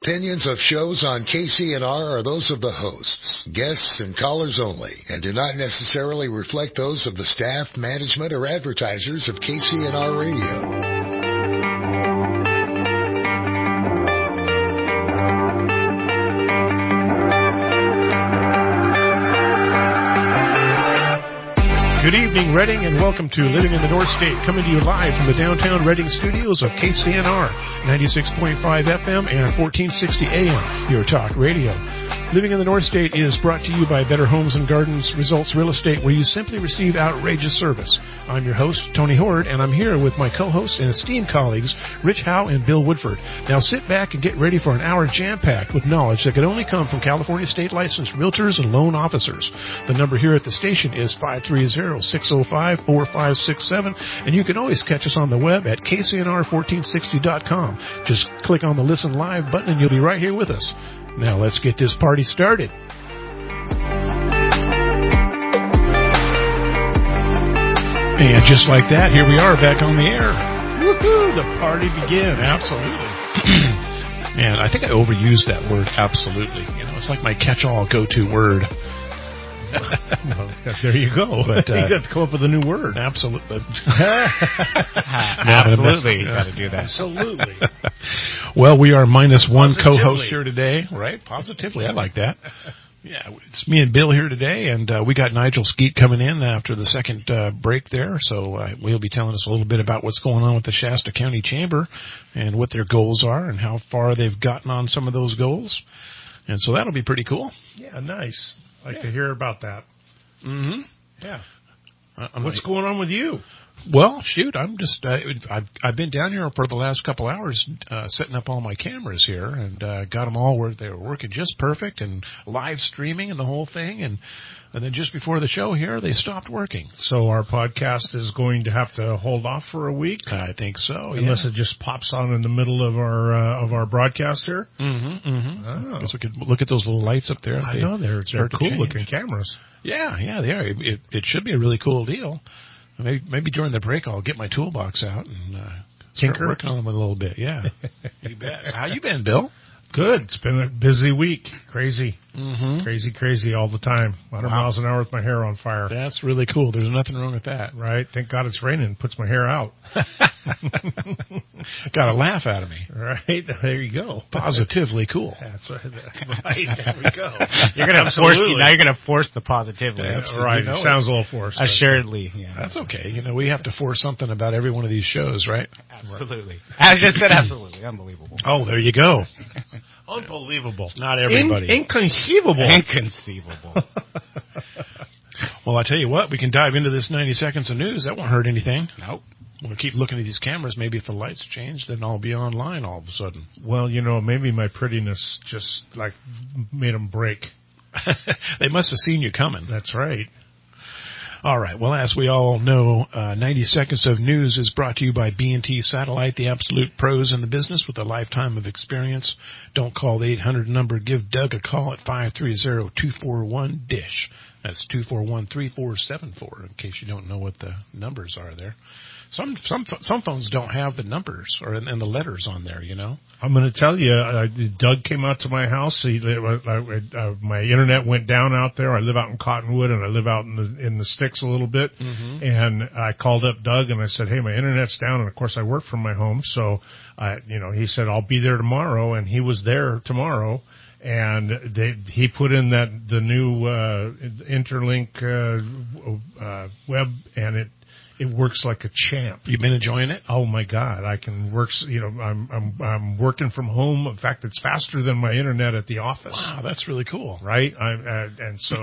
Opinions of shows on KCNR are those of the hosts, guests, and callers only, and do not necessarily reflect those of the staff, management, or advertisers of KCNR Radio. Good evening, Reading, and welcome to Living in the North State, coming to you live from the downtown Reading studios of KCNR, 96.5 FM and 1460 AM, your talk radio. Living in the North State is brought to you by Better Homes and Gardens Results Real Estate, where you simply receive outrageous service. I'm your host, Tony Horde, and I'm here with my co-hosts and esteemed colleagues, Rich Howe and Bill Woodford. Now sit back and get ready for an hour jam-packed with knowledge that can only come from California State Licensed Realtors and Loan Officers. The number here at the station is 530-605-4567, and you can always catch us on the web at kcnr1460.com. Just click on the Listen Live button and you'll be right here with us. Now let's get this party started. And just like that, here we are back on the air. Woohoo! The party begins. Absolutely. And I think I overused that word, absolutely. You know, it's like my catch-all go-to word. Well, there you go. But, you got to come up with a new word. Absolutely. Absolutely. You got to do that. Absolutely. Well, we are minus one co-host here today, right? Positively. I like that. Yeah, it's me and Bill here today, and we got Nigel Skeet coming in after the second break there, so he'll be telling us a little bit about what's going on with the Shasta County Chamber and what their goals are and how far they've gotten on some of those goals. And so that'll be pretty cool. Yeah, nice. Like to hear about that. Mm-hmm. Yeah. What's going on with you? Well, shoot, I'm just I've been down here for the last couple hours setting up all my cameras here and got them all where they were working just perfect and live streaming and the whole thing, and then just before the show here they stopped working. So our podcast is going to have to hold off for a week. I think so, unless it just pops on in the middle of our broadcast here. Mm-hmm. Mm-hmm. Oh. I guess we could look at those little lights up there. I know they're cool looking cameras. Yeah, they are. It should be a really cool deal. Maybe during the break I'll get my toolbox out and start working on them a little bit. Yeah, you bet. How you been, Bill? Good. It's been a busy week. Crazy. Mm-hmm. Crazy all the time. 100 miles an hour with my hair on fire. That's really cool. There's nothing wrong with that. Right. Thank God it's raining. It puts my hair out. Got a laugh out of me. Right. There you go. Positively cool. That's right. There we go. You're going to force the positivity. Right. It sounds a little forced. Assuredly. Yeah. That's okay. You know, we have to force something about every one of these shows, right? Absolutely. I just said absolutely. Unbelievable. Oh, there you go. Unbelievable. Not everybody. Inconceivable. Well, I tell you what, we can dive into this 90 seconds of news. That won't hurt anything. Nope. We'll keep looking at these cameras. Maybe if the lights change, then I'll be online all of a sudden. Well, you know, maybe my prettiness just, made them break. They must have seen you coming. That's right. All right. Well, as we all know, 90 Seconds of News is brought to you by B&T Satellite, the absolute pros in the business with a lifetime of experience. Don't call the 800 number. Give Doug a call at 530-241-DISH. That's 241-3474, in case you don't know what the numbers are there. Some phones don't have the numbers and the letters on there, you know. I'm going to tell you, Doug came out to my house. My internet went down out there. I live out in Cottonwood, and I live out in the sticks a little bit. Mm-hmm. And I called up Doug, and I said, hey, my internet's down. And, of course, I work from my home. So, he said, I'll be there tomorrow. And he was there tomorrow. And he put in the new Interlink web, and it works like a champ. You've been enjoying it? Oh my God, I can work. You know, I'm working from home. In fact, it's faster than my internet at the office. Wow, that's really cool. Right? And so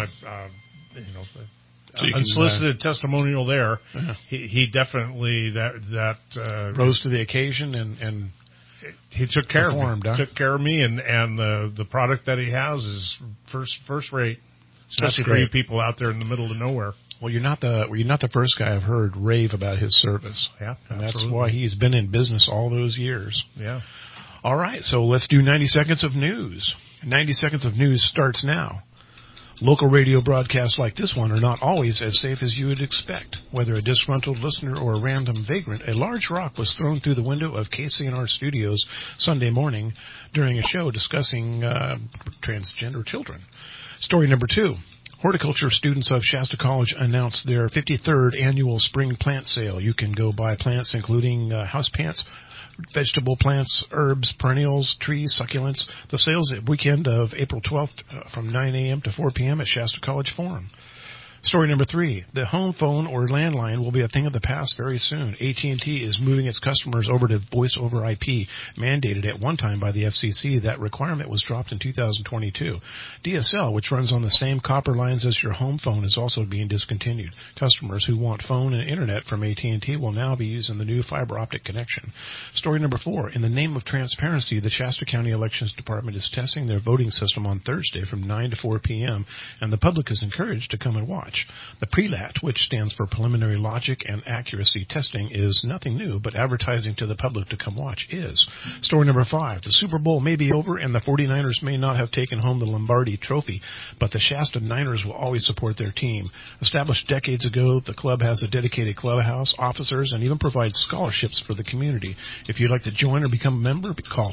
unsolicited testimonial there. Uh-huh. He definitely rose to the occasion and he took care of me. Huh? Took care of me, and the product that he has is first rate, especially for you people out there in the middle of nowhere. Well, you're not the first guy I've heard rave about his service. Yeah, and that's why he's been in business all those years. Yeah. All right, so let's do 90 seconds of news. 90 seconds of news starts now. Local radio broadcasts like this one are not always as safe as you would expect. Whether a disgruntled listener or a random vagrant, a large rock was thrown through the window of KCNR studios Sunday morning during a show discussing transgender children. Story number 2. Horticulture students of Shasta College announced their 53rd annual spring plant sale. You can go buy plants including house plants, vegetable plants, herbs, perennials, trees, succulents. The sales at weekend of April 12th from 9 a.m. to 4 p.m. at Shasta College Forum. Story number 3. The home phone or landline will be a thing of the past very soon. AT&T is moving its customers over to voice over IP, mandated at one time by the FCC. That requirement was dropped in 2022. DSL, which runs on the same copper lines as your home phone, is also being discontinued. Customers who want phone and internet from AT&T will now be using the new fiber optic connection. Story number 4. In the name of transparency, the Shasta County Elections Department is testing their voting system on Thursday from 9 to 4 p.m., and the public is encouraged to come and watch. The PRELAT, which stands for Preliminary Logic and Accuracy Testing, is nothing new, but advertising to the public to come watch is. Story number 5. The Super Bowl may be over, and the 49ers may not have taken home the Lombardi Trophy, but the Shasta Niners will always support their team. Established decades ago, the club has a dedicated clubhouse, officers, and even provides scholarships for the community. If you'd like to join or become a member, call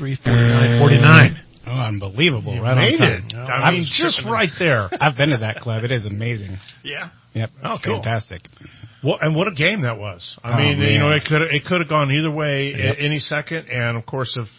243-4949. Oh, unbelievable. You right made on it. time. I mean, just right there. I've been to that club. It is amazing. Yeah. Yep. Oh, It's cool. fantastic. Well, and what a game that was! I mean, man. you know, it could have gone either way Yep. any second. And of course, if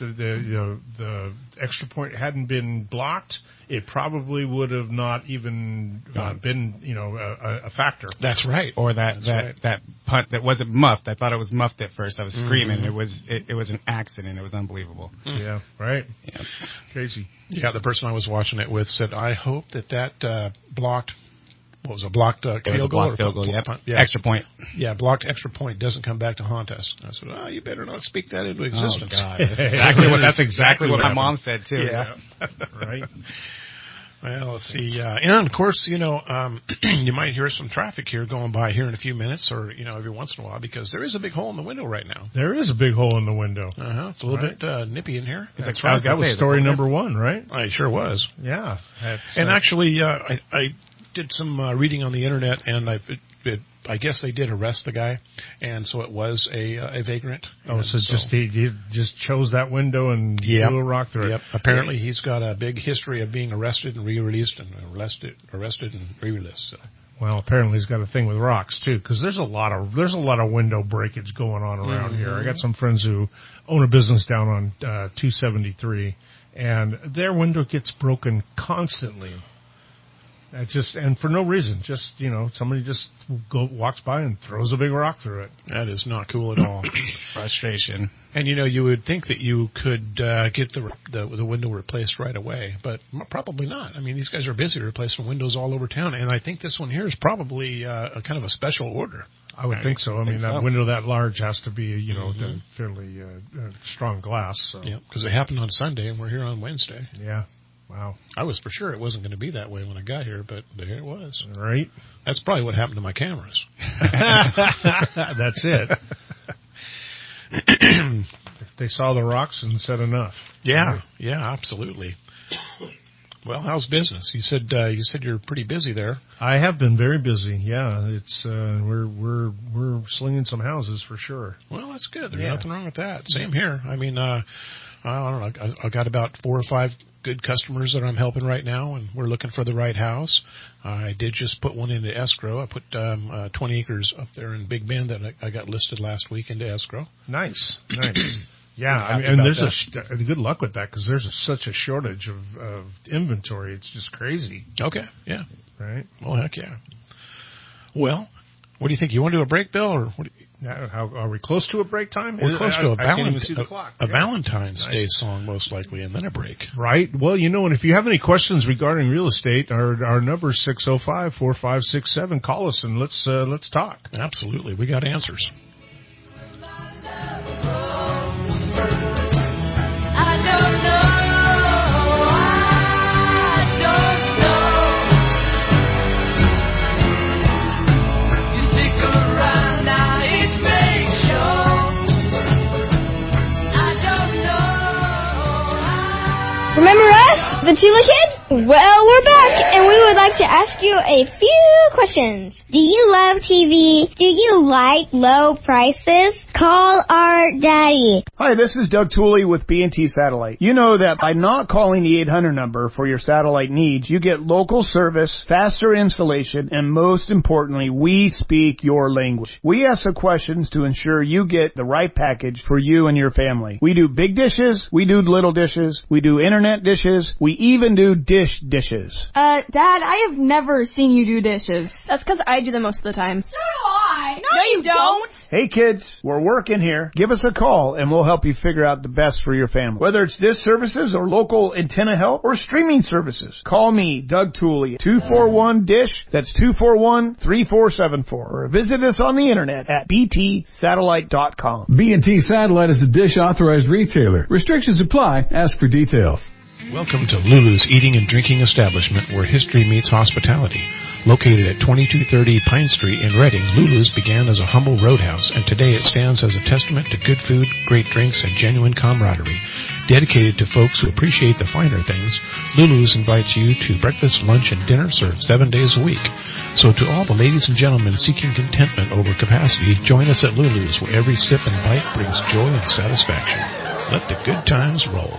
the extra point hadn't been blocked, it probably would have not even been a factor. That's right. Or that punt that wasn't muffed. I thought it was muffed at first. I was screaming. It was an accident. It was unbelievable. Yeah, right. Yep. Crazy. Yeah, the person I was watching it with said, I hope that blocked, what was it, blocked It was field a goal? blocked field goal. Yep. Punt? Yeah. Extra point. Yeah, blocked extra point doesn't come back to haunt us. I said, oh, you better not speak that into existence. Oh, God. That's exactly what my mom said, too. Yeah. Right. Well, let's see. And, of course, you might hear some traffic here going by here in a few minutes or, every once in a while because there is a big hole in the window right now. There is a big hole in the window. It's a little bit nippy in here. That's right. That was story number 1, right? It sure was. Yeah. And actually, I did some reading on the Internet, and I guess they did arrest the guy, and so it was a vagrant. Oh, so he just chose that window and threw a rock through it. Yep. Apparently, he's got a big history of being arrested and re-released and arrested and re-released. So. Well, apparently he's got a thing with rocks too, because there's a lot of window breakage going on around here. I got some friends who own a business down on 273, and their window gets broken constantly. And for no reason, somebody just walks by and throws a big rock through it. That is not cool at all. Frustration. And you would think that you could get the window replaced right away, but probably not. I mean, these guys are busy replacing windows all over town, and I think this one here is probably a kind of a special order. I would think so. I mean, that window that large has to be fairly strong glass. So. Yeah, because it happened on Sunday, and we're here on Wednesday. Yeah. Wow. I was for sure it wasn't going to be that way when I got here, but there it was. Right. That's probably what happened to my cameras. That's it. They saw the rocks and said enough. Yeah, absolutely. Well, how's business? You said you're pretty busy there. I have been very busy. Yeah, it's we're slinging some houses for sure. Well, that's good. There's nothing wrong with that. Same here. I mean, I don't know. I got about 4 or 5 good customers that I'm helping right now, and we're looking for the right house. I did just put one into escrow. I put 20 acres up there in Big Bend that I got listed last week into escrow. Nice. Yeah, I mean, and there's good luck with that because there's such a shortage of inventory. It's just crazy. Okay, yeah. Right? Well, heck yeah. Well, what do you think? You want to do a break, Bill, or what? How are we close to a break time? We're close to a Valentine's Day song, most likely, and then a break. Right. Well, and if you have any questions regarding real estate, our number is 605-4567. Call us and let's talk. Absolutely, we got answers. Remember us, the Tula Kids? Well, we're back, and we would like to ask you a few questions. Do you love TV? Do you like low prices? Call our daddy. Hi, this is Doug Tooley with B&T Satellite. You know that by not calling the 800 number for your satellite needs, you get local service, faster installation, and most importantly, we speak your language. We ask the questions to ensure you get the right package for you and your family. We do big dishes, we do little dishes, we do internet dishes, we even do dishes. Dad, I have never seen you do dishes. That's because I do them most of the time. So do I. No, you don't. Hey kids, we're working here. Give us a call and we'll help you figure out the best for your family. Whether it's dish services or local antenna help or streaming services, call me, Doug Tooley, 241-DISH. That's 241-3474. Or visit us on the internet at btsatellite.com. B&T Satellite is a DISH authorized retailer. Restrictions apply. Ask for details. Welcome to Lulu's Eating and Drinking Establishment, where history meets hospitality. Located at 2230 Pine Street in Reading, Lulu's began as a humble roadhouse, and today it stands as a testament to good food, great drinks, and genuine camaraderie. Dedicated to folks who appreciate the finer things, Lulu's invites you to breakfast, lunch, and dinner served 7 days a week. So to all the ladies and gentlemen seeking contentment over capacity, join us at Lulu's, where every sip and bite brings joy and satisfaction. Let the good times roll.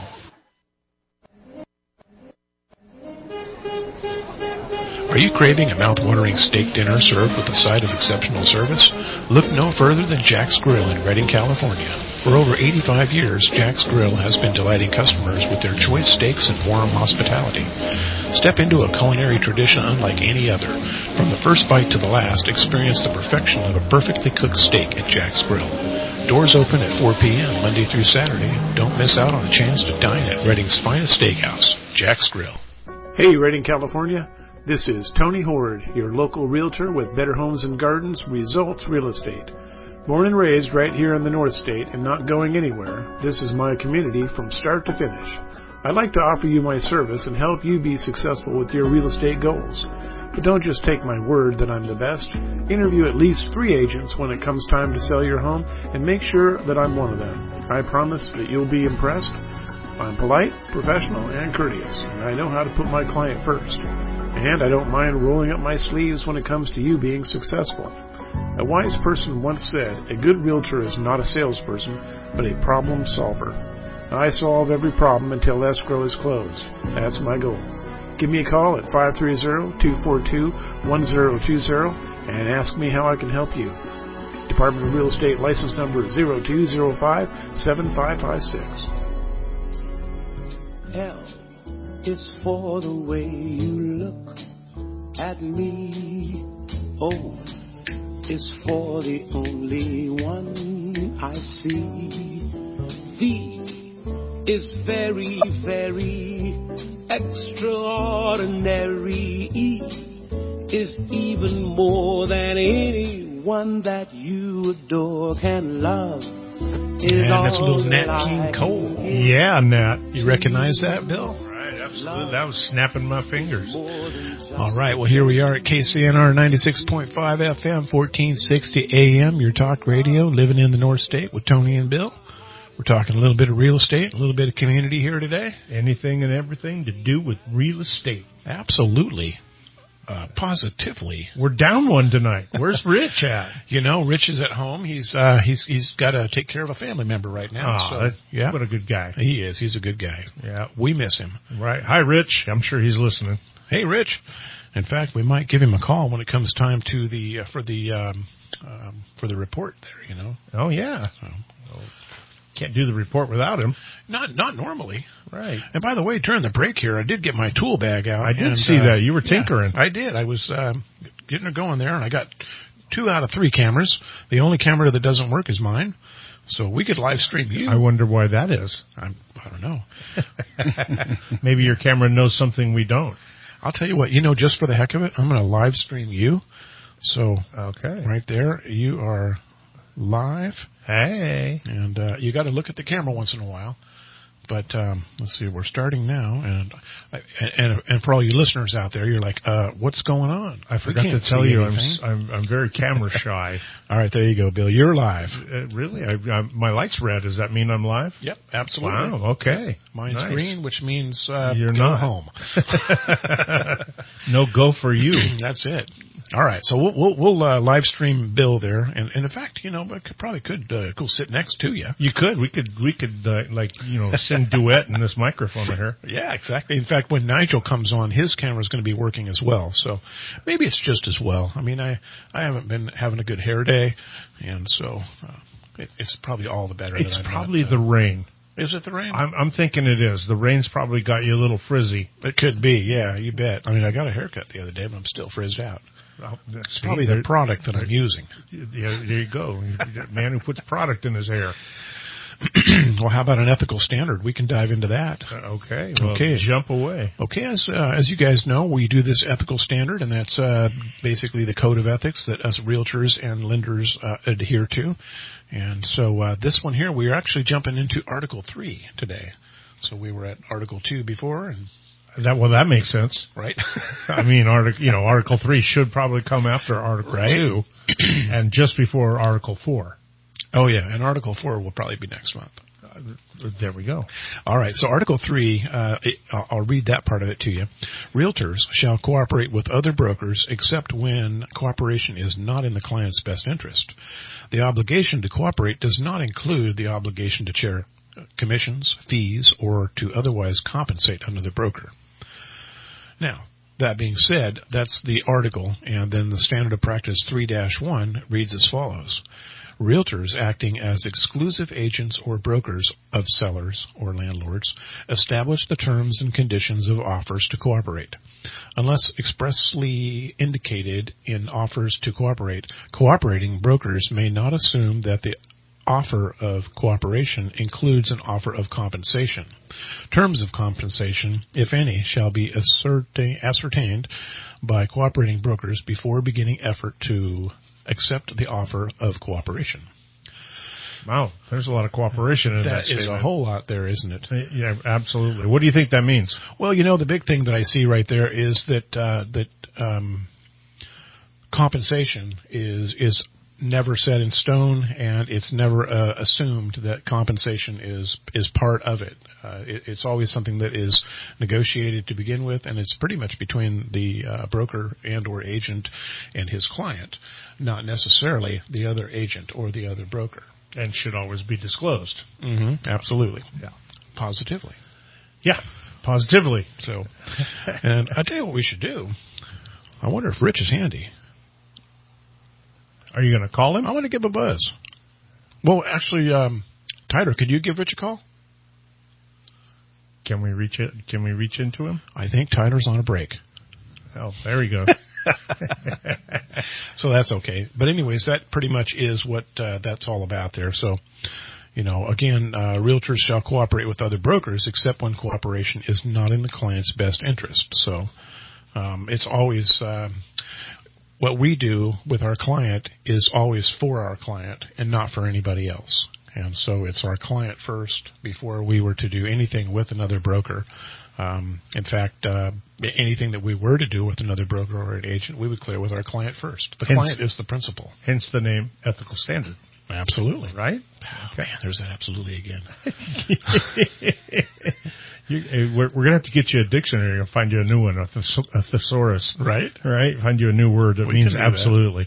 Are you craving a mouth-watering steak dinner served with a side of exceptional service? Look no further than Jack's Grill in Redding, California. For over 85 years, Jack's Grill has been delighting customers with their choice steaks and warm hospitality. Step into a culinary tradition unlike any other. From the first bite to the last, experience the perfection of a perfectly cooked steak at Jack's Grill. Doors open at 4 p.m. Monday through Saturday. Don't miss out on a chance to dine at Redding's finest steakhouse, Jack's Grill. Hey, Redding, California. This is Tony Horde, your local realtor with Better Homes and Gardens Results Real Estate. Born and raised right here in the North State and not going anywhere, this is my community from start to finish. I'd like to offer you my service and help you be successful with your real estate goals. But don't just take my word that I'm the best. Interview at least 3 agents when it comes time to sell your home and make sure that I'm one of them. I promise that you'll be impressed. I'm polite, professional, and courteous, and I know how to put my client first. And I don't mind rolling up my sleeves when it comes to you being successful. A wise person once said, a good realtor is not a salesperson, but a problem solver. I solve every problem until escrow is closed. That's my goal. Give me a call at 530-242-1020 and ask me how I can help you. Department of Real Estate license number 0205-7556. L is for the way you look at me. O is for the only one I see. V is very, very extraordinary. E is even more than anyone that you adore can love. And that's a little Nat King Cole. Yeah, Nat. You recognize that, Bill? Right, absolutely. That was snapping my fingers. All right, well, here we are at KCNR 96.5 FM, 1460 AM, your talk radio, living in the North State with Tony and Bill. We're talking a little bit of real estate, a little bit of community here today. Anything and everything to do with real estate. Absolutely. Positively. We're down one tonight. Where's Rich at? You know, Rich is at home. He's got to take care of a family member right now. Oh, yeah. What a good guy. He is. He's a good guy. Yeah. We miss him. Right. Hi, Rich. I'm sure he's listening. Hey, Rich. In fact, we might give him a call when it comes time to for the report there, you know. Oh, yeah. Can't do the report without him. Not normally. Right. And by the way, during the break here, I did get my tool bag out. I did see that. You were tinkering. Yeah, I did. I was getting her going there, and I got 2 out of 3 cameras. The only camera that doesn't work is mine. So we could live stream you. I wonder why that is. I don't know. Maybe your camera knows something we don't. I'll tell you what, just for the heck of it, I'm going to live stream you. So okay, right there, you are live. Hey. And you got to look at the camera once in a while. But let's see, we're starting now, and for all you listeners out there, you're like, what's going on? I forgot to tell you, I'm very camera shy. All right, there you go, Bill. You're live. Really? My light's red. Does that mean I'm live? Yep, absolutely. Wow. Okay. Mine's nice. green, which means you're go not home. No go for you. That's it. All right, so we'll live stream Bill there, and in fact, I could go sit next to you. You could. We could sing duet in this microphone here. Yeah, exactly. In fact, when Nigel comes on, his camera's going to be working as well, so maybe it's just as well. I mean, I haven't been having a good hair day, and so it's probably all the better. It's probably the rain. Is it the rain? I'm thinking it is. The rain's probably got you a little frizzy. It could be, yeah, you bet. I mean, I got a haircut the other day, but I'm still frizzed out. Well, it's probably the product that I'm using. Yeah, there you go. Man who puts product in his hair. Well, how about an ethical standard? We can dive into that. Okay. Well, jump away. Okay. As you guys know, we do this ethical standard, and that's basically the code of ethics that us realtors and lenders adhere to. And so this one here, we are actually jumping into Article 3 today. So we were at Article 2 before, and that makes sense, right? I mean, Article 3 should probably come after Article 2, and just before Article 4. Oh yeah, and Article 4 will probably be next month. There we go. All right, so Article 3, I'll read that part of it to you. Realtors shall cooperate with other brokers except when cooperation is not in the client's best interest. The obligation to cooperate does not include the obligation to share commissions, fees, or to otherwise compensate another broker. Now, that being said, that's the article, and then the Standard of Practice 3-1 reads as follows. Realtors acting as exclusive agents or brokers of sellers or landlords establish the terms and conditions of offers to cooperate. Unless expressly indicated in offers to cooperate, cooperating brokers may not assume that the offer of cooperation includes an offer of compensation. Terms of compensation, if any, shall be ascertained by cooperating brokers before beginning effort to accept the offer of cooperation. Wow, there's a lot of cooperation in that statement. That is a whole lot there, isn't it? Yeah, absolutely. What do you think that means? Well, the big thing that I see right there is that compensation is never set in stone, and it's never assumed that compensation is part of it. It's always something that is negotiated to begin with, and it's pretty much between the broker and or agent and his client, not necessarily the other agent or the other broker. And should always be disclosed. Mm-hmm. Absolutely. Yeah. Positively. Yeah, positively. So, and I tell you what we should do. I wonder if Rich is handy. Are you going to call him? I want to give a buzz. Well, actually, Tyler, could you give Rich a call? Can we reach it? Can we reach into him? I think Tyler's on a break. Oh, there we go. So that's okay. But anyways, that pretty much is what that's all about there. So, again, realtors shall cooperate with other brokers except when cooperation is not in the client's best interest. So it's always what we do with our client is always for our client and not for anybody else. And so it's our client first before we were to do anything with another broker. In fact, anything that we were to do with another broker or an agent, we would clear with our client first. The client is the principal. Hence the name Ethical Standard. Absolutely. Right? Okay. Man, there's that absolutely again. We're going to have to get you a dictionary and find you a new one, a thesaurus. Right? Right? Find you a new word that means absolutely.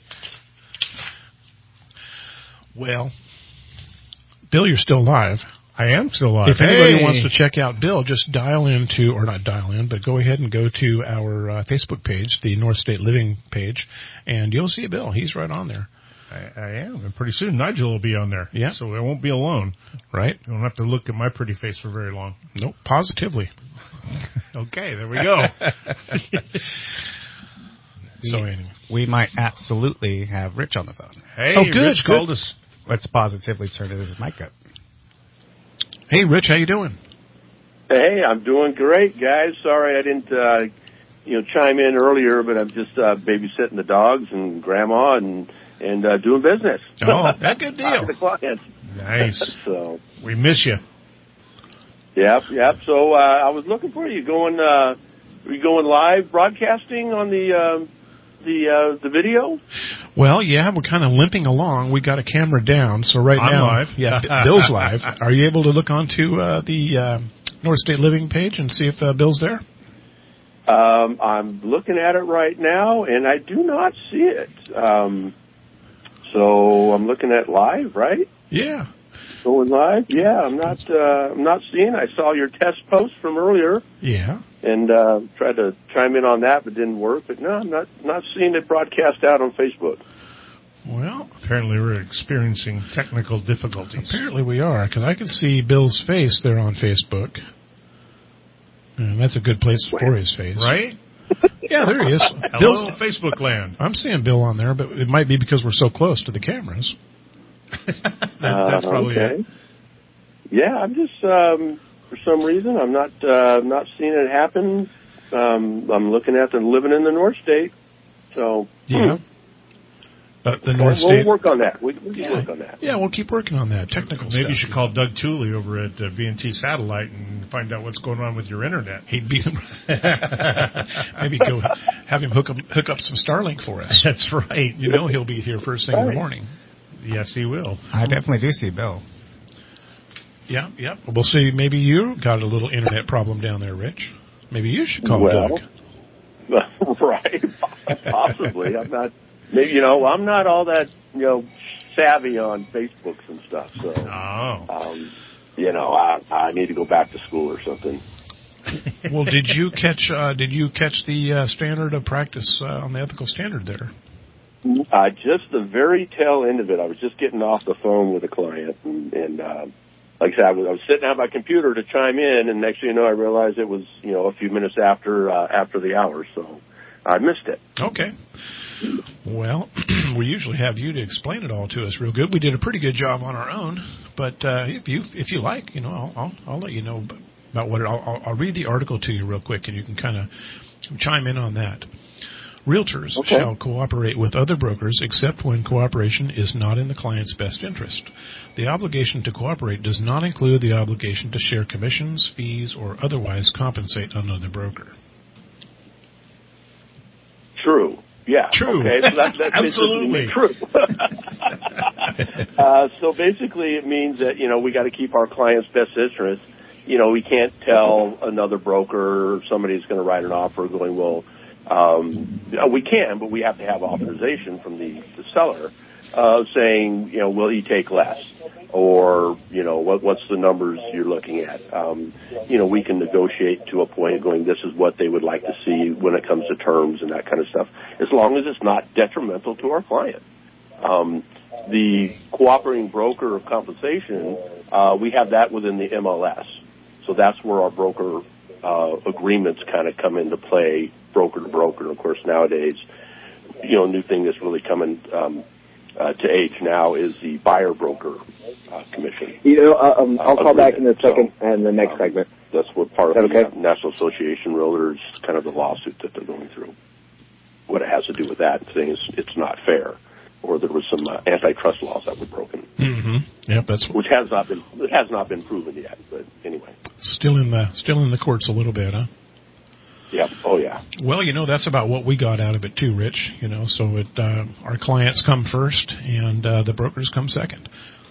Well, Bill, you're still live. I am still live. If anybody wants to check out Bill, just dial into, or not dial in, but go ahead and go to our Facebook page, the North State Living page, and you'll see Bill. He's right on there. I am, and pretty soon Nigel will be on there. Yeah. So I won't be alone. Right. You don't have to look at my pretty face for very long. Nope, positively. Okay, there we go. So anyway. We might absolutely have Rich on the phone. Hey, good. Rich called us. Let's positively turn his mic up. Hey, Rich, how you doing? Hey, I'm doing great, guys. Sorry I didn't, chime in earlier, but I'm just babysitting the dogs and grandma and doing business. Oh, that good deal. Talking to clients. Nice. So we miss you. Yep. So I was looking for you. Are you going live broadcasting on the video? Well, yeah, we're kind of limping along. We got a camera down, so I'm now, live. Yeah, Bill's live. Are you able to look onto the North State Living page and see if Bill's there? I'm looking at it right now, and I do not see it. So I'm looking at live, right? Yeah. Going live? Yeah, I'm not seeing. I saw your test post from earlier. Yeah. And tried to chime in on that, but didn't work. But no, I'm not seeing it broadcast out on Facebook. Well, apparently we're experiencing technical difficulties. Apparently we are, because I can see Bill's face there on Facebook. And that's a good place for his face. Right? Yeah, there he is. Hello, Facebook land. I'm seeing Bill on there, but it might be because we're so close to the cameras. That's probably it. Yeah, I'm just for some reason I'm not seeing it happen. I'm looking at the living in the North State, so yeah. But the North State. We'll work on that. We'll work on that. Yeah, we'll keep working on that technical stuff. Maybe you should call Doug Tooley over at B&T Satellite and find out what's going on with your internet. He'd be maybe go have him hook up some Starlink for us. That's right. You know he'll be here first thing in the morning. Yes, he will. I definitely do see Bill. Yeah. We'll see. Maybe you got a little internet problem down there, Rich. Maybe you should call Doug. Right. Possibly. I'm not. Maybe I'm not all that savvy on Facebooks and stuff. So I need to go back to school or something. Well, did you catch the standard of practice on the ethical standard there? Just the very tail end of it. I was just getting off the phone with a client, and like I said, I was sitting at my computer to chime in, and next thing you know, I realized it was a few minutes after the hour, so I missed it. Okay. Well, we usually have you to explain it all to us real good. We did a pretty good job on our own, but if you like, I'll let you know about what I'll read the article to you real quick, and you can kind of chime in on that. Realtors shall cooperate with other brokers except when cooperation is not in the client's best interest. The obligation to cooperate does not include the obligation to share commissions, fees, or otherwise compensate another broker. True. Yeah. True. Okay. So that's absolutely true. So basically, it means that we got to keep our client's best interest. We can't tell another broker or somebody who's going to write an offer going, well. We can, but we have to have authorization from the seller saying, will he take less? Or, what's the numbers you're looking at? We can negotiate to a point going, this is what they would like to see when it comes to terms and that kind of stuff, as long as it's not detrimental to our client. The cooperating broker of compensation, we have that within the MLS. So that's where our broker agreements kind of come into play, broker to broker. And of course, nowadays, a new thing that's really coming to age now is the buyer broker commission. I'll call back in a second and the next segment. That's what part of the National Association Realtors, kind of the lawsuit that they're going through. What it has to do with that saying is it's not fair, or there was some antitrust laws that were broken. Mm-hmm. Yep, which has not been proven yet. But anyway, still in the courts a little bit, huh? Yeah. Oh, yeah. Well, that's about what we got out of it too, Rich. So our clients come first, and the brokers come second.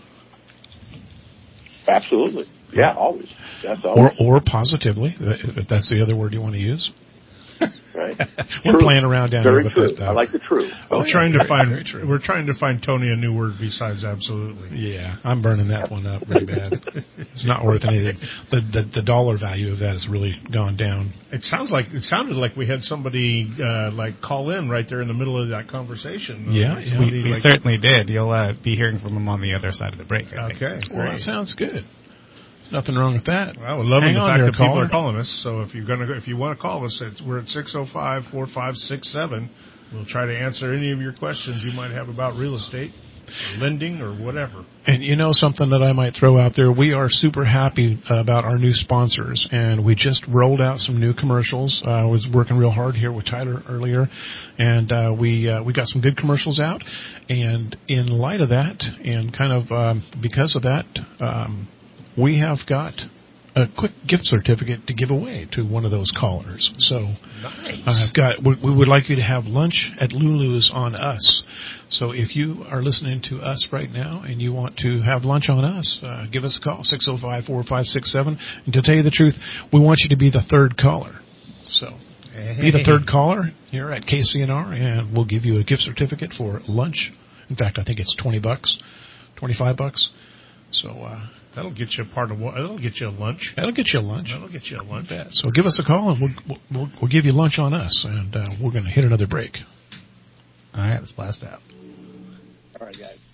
Absolutely. Yeah, always. That's always. Or positively, if that's the other word you want to use. Right. We're playing around down Very here with true. that. I like the true. We're trying to find Tony a new word besides absolutely. Yeah, I'm burning that one up really bad. It's not worth anything. The dollar value of that has really gone down. It sounded like we had somebody call in right there in the middle of that conversation. Yeah, we certainly did. You'll be hearing from him on the other side of the break. I think. Okay. Well, that sounds good. Nothing wrong with that. Well, we're loving the fact that people caller. are calling us. So if you want to call us, we're at 605-4567. We'll try to answer any of your questions you might have about real estate, or lending, or whatever. And something that I might throw out there, we are super happy about our new sponsors, and we just rolled out some new commercials. I was working real hard here with Tyler earlier, and we got some good commercials out. And in light of that, and kind of because of that, we have got a quick gift certificate to give away to one of those callers. So nice. We would like you to have lunch at Lulu's on us. So if you are listening to us right now and you want to have lunch on us, give us a call, 605-4567. And to tell you the truth, we want you to be the third caller. So be the third caller here at KCNR, and we'll give you a gift certificate for lunch. In fact, I think it's $20, $25. So that'll get you that'll get you a lunch. That'll get you a lunch. That'll get you a lunch. So give us a call, and we'll give you lunch on us, and we're going to hit another break. All right, let's blast out. All right, guys.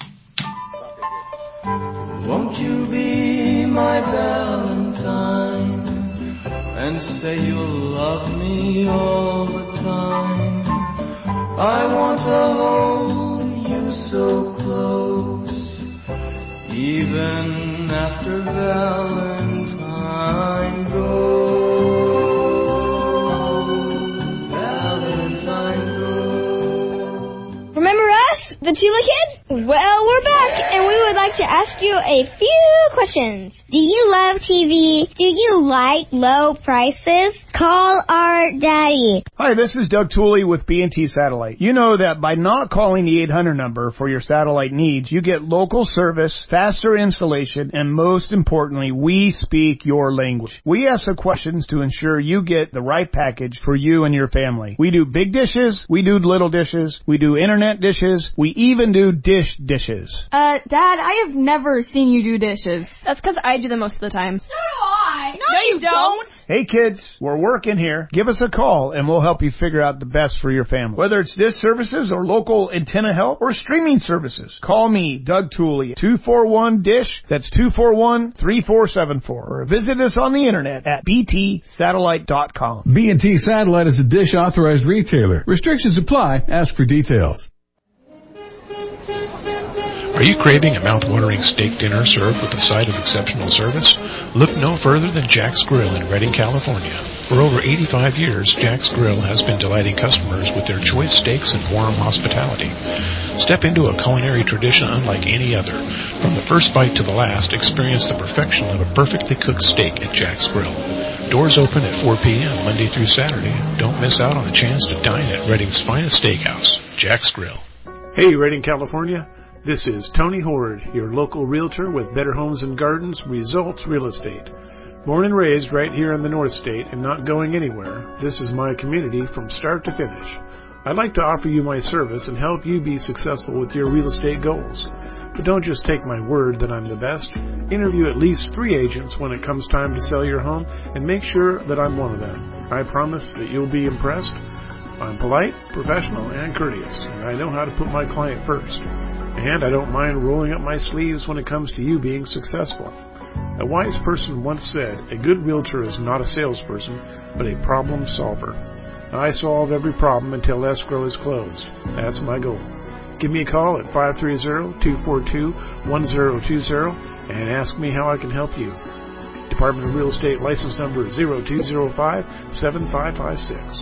Won't you be my Valentine and say you'll love me all the time? I want to hold you so close, even after Valentine goes. Valentine goes. Remember us, the Tula Kids? Well, we're back, and we would like to ask you a few questions. Do you love TV? Do you like low prices? Call our daddy. Hi, this is Doug Tooley with B&T Satellite. You know that by not calling the 800 number for your satellite needs, you get local service, faster installation, and most importantly, we speak your language. We ask the questions to ensure you get the right package for you and your family. We do big dishes, we do little dishes, we do internet dishes, we even do dishes. Dad, I have never seen you do dishes. That's because I do them most of the time. So do I. No, you don't. Hey kids, we're working here. Give us a call and we'll help you figure out the best for your family. Whether it's dish services or local antenna help or streaming services. Call me, Doug Tooley, 241-DISH. That's 241-3474. Or visit us on the internet at btsatellite.com. B&T Satellite is a DISH authorized retailer. Restrictions apply. Ask for details. Are you craving a mouth-watering steak dinner served with a side of exceptional service? Look no further than Jack's Grill in Redding, California. For over 85 years, Jack's Grill has been delighting customers with their choice steaks and warm hospitality. Step into a culinary tradition unlike any other. From the first bite to the last, experience the perfection of a perfectly cooked steak at Jack's Grill. Doors open at 4 p.m. Monday through Saturday. Don't miss out on the chance to dine at Redding's finest steakhouse, Jack's Grill. Hey, Redding, California. This is Tony Horde, your local realtor with Better Homes and Gardens Results Real Estate. Born and raised right here in the North State and not going anywhere, this is my community from start to finish. I'd like to offer you my service and help you be successful with your real estate goals. But don't just take my word that I'm the best. Interview at least 3 agents when it comes time to sell your home and make sure that I'm one of them. I promise that you'll be impressed. I'm polite, professional, and courteous, and I know how to put my client first. And I don't mind rolling up my sleeves when it comes to you being successful. A wise person once said, a good realtor is not a salesperson, but a problem solver. I solve every problem until escrow is closed. That's my goal. Give me a call at 530-242-1020 and ask me how I can help you. Department of Real Estate license number 0205-7556.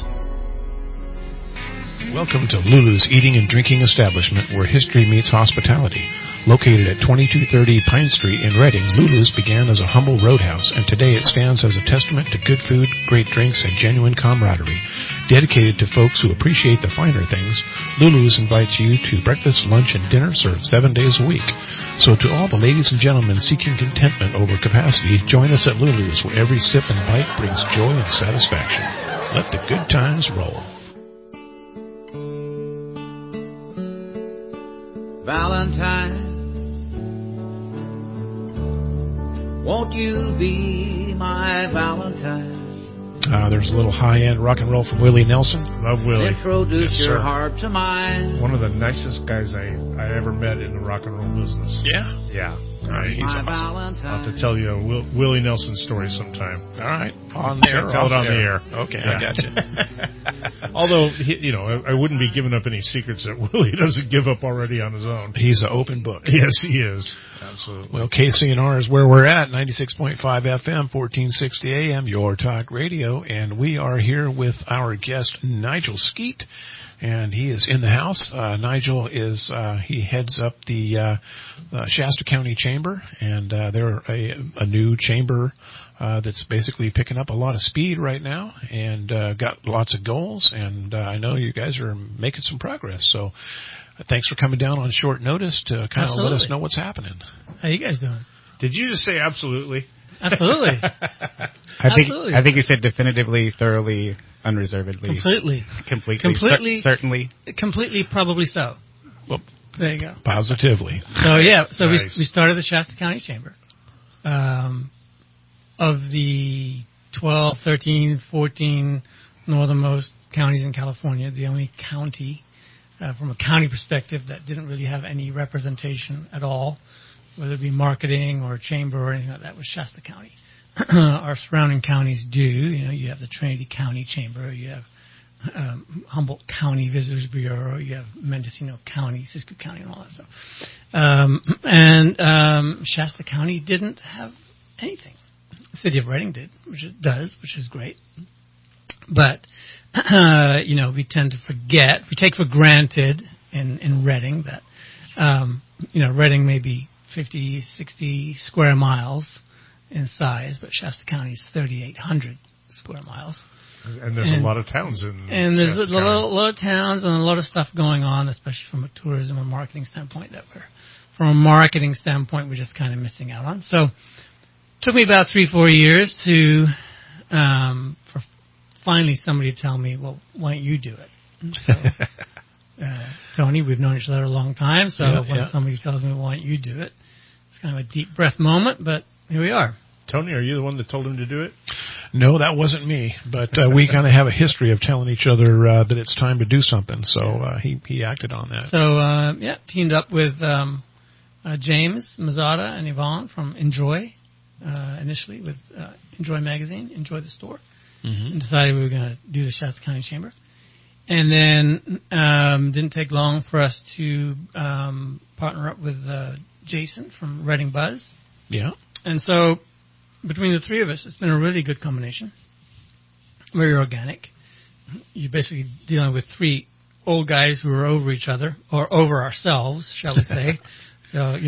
Welcome to Lulu's Eating and Drinking Establishment, where history meets hospitality. Located at 2230 Pine Street in Redding, Lulu's began as a humble roadhouse, and today it stands as a testament to good food, great drinks, and genuine camaraderie. Dedicated to folks who appreciate the finer things, Lulu's invites you to breakfast, lunch, and dinner served 7 days a week. So to all the ladies and gentlemen seeking contentment over capacity, join us at Lulu's, where every sip and bite brings joy and satisfaction. Let the good times roll. Valentine, won't you be my Valentine? There's a little high-end rock and roll from Willie Nelson. Love Willie. Introduce your heart to mine. One of the nicest guys I ever met in the rock and roll business. Yeah? Yeah. He's awesome. I'll have to tell you a Willie Nelson story sometime. All right. On there. Tell it on the air. Okay, yeah. I got you. Although, I wouldn't be giving up any secrets that Willie doesn't give up already on his own. He's an open book. Yes, he is. Absolutely. Well, KCNR is where we're at, 96.5 FM, 1460 AM, your talk radio, and we are here with our guest, Nigel Skeet. and he is in the house. Nigel is he heads up the Shasta County Chamber, and they're a new chamber that's basically picking up a lot of speed right now, and got lots of goals. And I know you guys are making some progress. So thanks for coming down on short notice to kind of let us know what's happening. How you guys doing? Did you just say absolutely? Absolutely. I think you said definitively, thoroughly, unreservedly. Completely. Completely. Certainly. Completely, probably so. Well, there you go. Positively. So, yeah. So Nice. we started the Shasta County Chamber. Of the 12, 13, 14 northernmost counties in California, the only county, from a county perspective, that didn't really have any representation at all, whether it be marketing or chamber or anything like that, was Shasta County. Our surrounding counties do. You have the Trinity County Chamber, you have Humboldt County Visitors Bureau, you have Mendocino County, Siskiyou County, and all that stuff. And Shasta County didn't have anything. The city of Redding did, which it does, which is great. But, we tend to forget, we take for granted in Redding that, Redding may be 50, 60 square miles in size, but Shasta County is 3,800 square miles. And there's a lot of towns in And there's Shasta a lot of towns and a lot of stuff going on, especially from a tourism and marketing standpoint, from a marketing standpoint, we're just kind of missing out on. So, it took me about 3-4 years for finally somebody to tell me, well, why don't you do it? So, Tony, we've known each other a long time, so when somebody tells me, why don't you do it? It's kind of a deep breath moment, but here we are. Tony, are you the one that told him to do it? No, that wasn't me. But we kind of have a history of telling each other that it's time to do something. So he acted on that. So, teamed up with James Mazzata and Yvonne from Enjoy, initially with Enjoy Magazine, Enjoy the Store, and decided we were going to do the Shasta County Chamber. And then didn't take long for us to partner up with Jason from Redding Buzz. Yeah. And so between the three of us, it's been a really good combination. Very organic. You're basically dealing with three old guys who are over each other, or over ourselves, shall we say. So,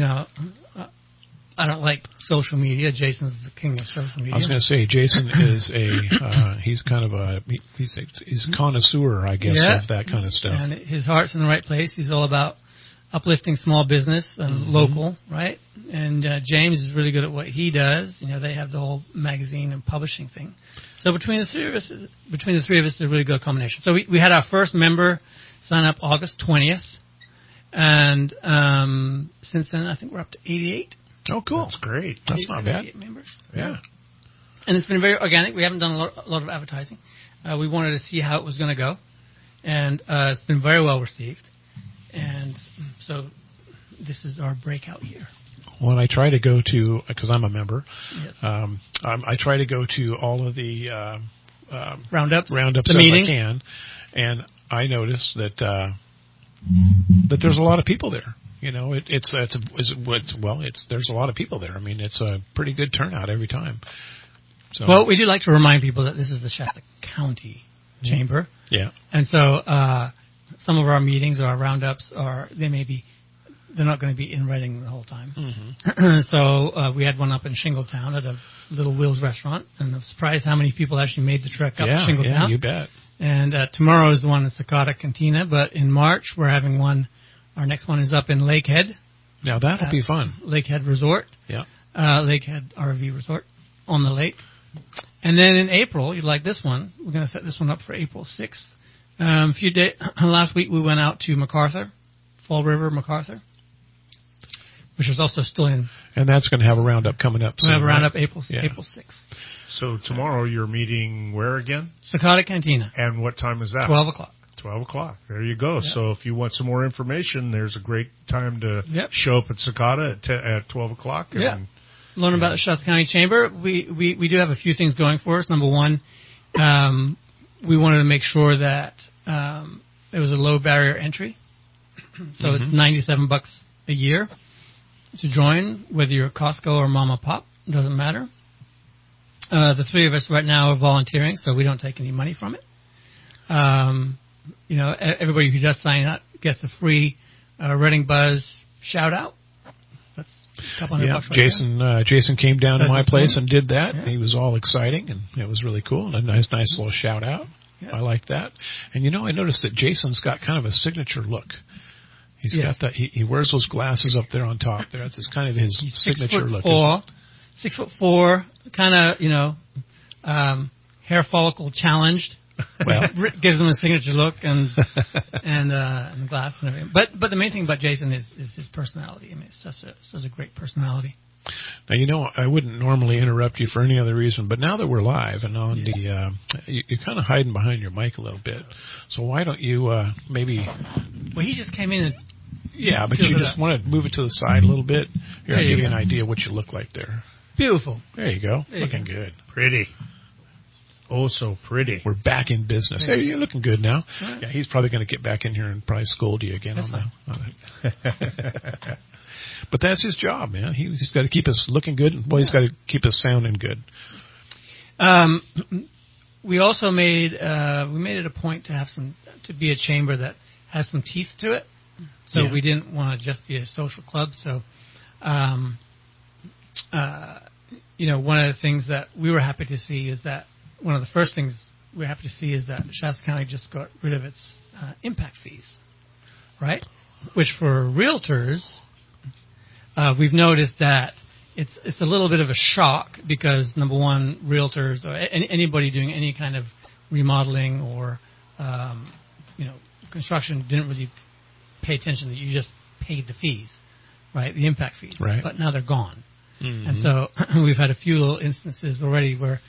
I don't like social media. Jason's the king of social media. I was going to say, Jason is he's kind of he's a connoisseur, I guess, of that kind of stuff. And his heart's in the right place. He's all about uplifting small business and local, right? And James is really good at what he does. They have the whole magazine and publishing thing. So between the three of us, it's a really good combination. So we had our first member sign up August 20th, and since then I think we're up to 88. Oh, cool. That's great. That's not bad. Members. Yeah. And it's been very organic. We haven't done a lot of advertising. We wanted to see how it was going to go, and it's been very well received. And so this is our breakout year. When I try to go to, because I'm a member, yes. I try to go to all of the roundups as I can, and I notice that there's a lot of people there. There's a lot of people there. I mean, it's a pretty good turnout every time. So. Well, we do like to remind people that this is the Shasta County Chamber. Yeah. And so some of our meetings or our roundups they're not going to be in Redding the whole time. So we had one up in Shingletown at a Little Will's restaurant, and I'm surprised how many people actually made the trek up to Shingletown. Yeah, you bet. And tomorrow is the one in Secaucus Cantina, but in March we're having one. Our next one is up in Lakehead. Now that'll be fun. Lakehead Resort. Yeah. Lakehead RV Resort on the lake. And then in April, you'd like this one. We're going to set this one up for April 6th. Last week we went out to MacArthur, Fall River, MacArthur, which is also still in. And that's going to have a roundup coming up. We'll have a roundup April 6th. So tomorrow you're meeting where again? Secaucus Cantina. And what time is that? 12 o'clock. 12 o'clock. There you go. Yep. So if you want some more information, there's a great time to yep. show up at Secaucus at 12 o'clock. Yeah. Learn about the Shasta County Chamber. We do have a few things going for us. Number one, we wanted to make sure that there was a low barrier entry. So it's $97 a year to join, whether you're a Costco or Mama Pop. It doesn't matter. The three of us right now are volunteering, so we don't take any money from it. everybody who just sign up gets a free Reading Buzz shout out. That's a couple $100 right Jason came down to my place and did that. Yeah. He was all exciting, and it was really cool. A nice little shout out. Yeah. I like that. And I noticed that Jason's got kind of a signature look. He's got that. He wears those glasses up there on top. There, that's kind of his signature look. 6'4", kind of hair follicle challenged. Well, gives him a signature look and glass and everything. But the main thing about Jason is his personality. I mean, it's such a great personality. Now, I wouldn't normally interrupt you for any other reason, but now that we're live and on you're kind of hiding behind your mic a little bit. So why don't you maybe? Well, he just came in and. Yeah, but you just want to move it to the side a little bit. Here, I'll give you an idea what you look like there. Beautiful. There you go. Looking good. Pretty. Oh, so pretty. We're back in business. Hey, you're looking good now. Right. Yeah, he's probably going to get back in here and probably scold you again on that. But that's his job, man. He's got to keep us looking good. Well, he's got to keep us sounding good. We also made it a point to be a chamber that has some teeth to it. So we didn't want to just be a social club. So, one of the things that we were happy to see is that one of the first things we're happy to see is that Shasta County just got rid of its impact fees, right? Which for realtors, we've noticed that it's a little bit of a shock because, number one, realtors or anybody doing any kind of remodeling or construction didn't really pay attention that you just paid the fees, right? The impact fees. Right. But now they're gone. Mm-hmm. And so we've had a few little instances already where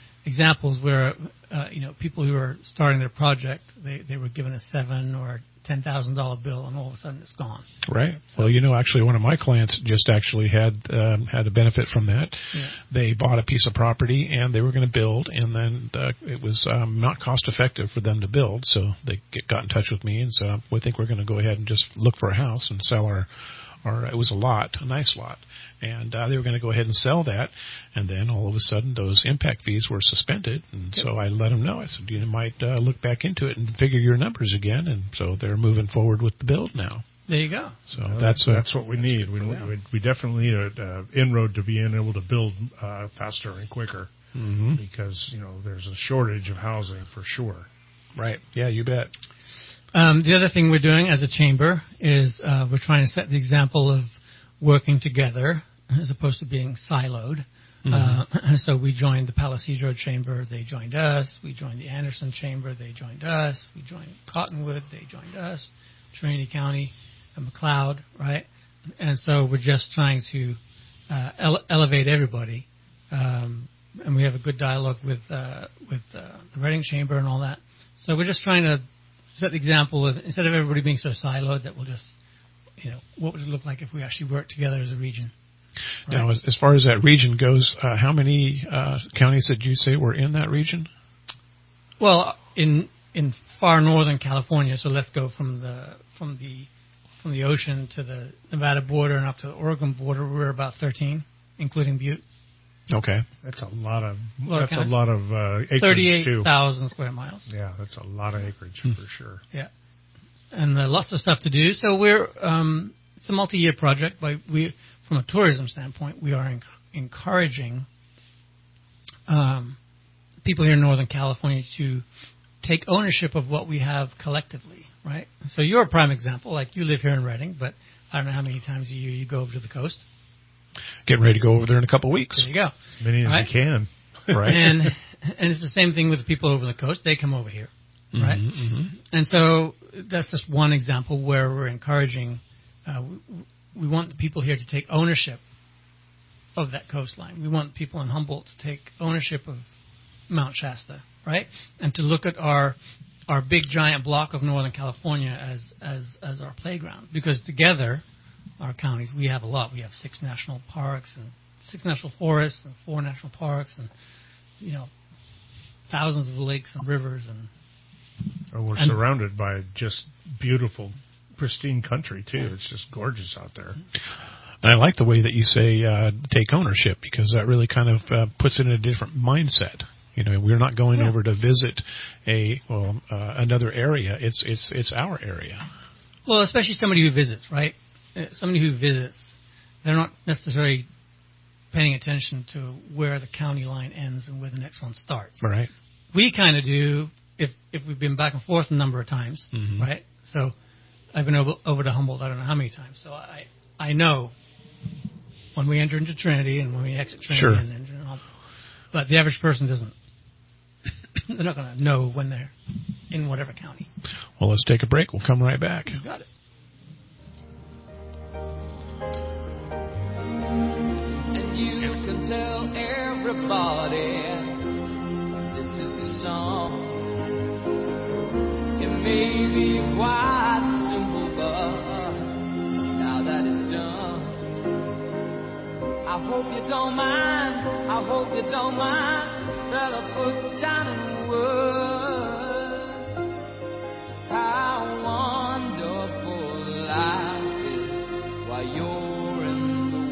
people who are starting their project, they were given a $7,000 or $10,000 bill, and all of a sudden it's gone. Right. So, well, actually, one of my clients just actually had a benefit from that. Yeah. They bought a piece of property and they were going to build, and then it was not cost effective for them to build, so they got in touch with me and said, "We think we're going to go ahead and just look for a house and sell our." It was a nice lot, and they were going to go ahead and sell that, and then all of a sudden those impact fees were suspended, and so I let them know. I said, you might look back into it and figure your numbers again, and so they're moving forward with the build now. There you go. So that's what we need. We definitely need an inroad to being able to build faster and quicker, because there's a shortage of housing for sure. Right. Yeah, you bet. The other thing we're doing as a chamber is we're trying to set the example of working together as opposed to being siloed. Mm-hmm. So we joined the Palisades Chamber. They joined us. We joined the Anderson Chamber. They joined us. We joined Cottonwood. They joined us. Trinity County, McLeod, right? And so we're just trying to elevate everybody. And we have a good dialogue with the Reading Chamber and all that. So we're just trying to set the example of, instead of everybody being so siloed, that we'll just, what would it look like if we actually worked together as a region? Right? Now, as far as that region goes, how many counties did you say were in that region? Well, in far northern California, so let's go from the ocean to the Nevada border and up to the Oregon border, we're about 13, including Butte. Okay, that's a lot of acreage. 38,000 square miles. Yeah, that's a lot of acreage for sure. Yeah, and lots of stuff to do. So we're it's a multi-year project, but from a tourism standpoint, we are encouraging people here in Northern California to take ownership of what we have collectively. Right. So you're a prime example. Like, you live here in Reading, but I don't know how many times a year you go over to the coast. Getting ready to go over there in a couple of weeks. There you go. As many as you can. Right. And it's the same thing with the people over the coast. They come over here. Right. Mm-hmm. And so that's just one example where we're encouraging. We want the people here to take ownership of that coastline. We want people in Humboldt to take ownership of Mount Shasta. Right. And to look at our big giant block of Northern California as our playground, because together, our counties, we have a lot. We have 6 national parks and 6 national forests and 4 national parks and thousands of lakes and rivers and we're surrounded by just beautiful, pristine country too. It's just gorgeous out there. And I like the way that you say take ownership, because that really kind of puts it in a different mindset. We're not going over to visit another area. It's our area. Well, especially somebody who visits, right? Somebody who visits, they're not necessarily paying attention to where the county line ends and where the next one starts. Right. We kind of do if we've been back and forth a number of times, right? So I've been over to Humboldt I don't know how many times. So I know when we enter into Trinity and when we exit Trinity and enter into Humboldt. But the average person doesn't. They're not going to know when they're in whatever county. Well, let's take a break. We'll come right back. You got it. And you can tell everybody this is your song. It may be quite simple, but now that it's done, I hope you don't mind. I hope you don't mind that I put down in words how wonderful life is while you're in the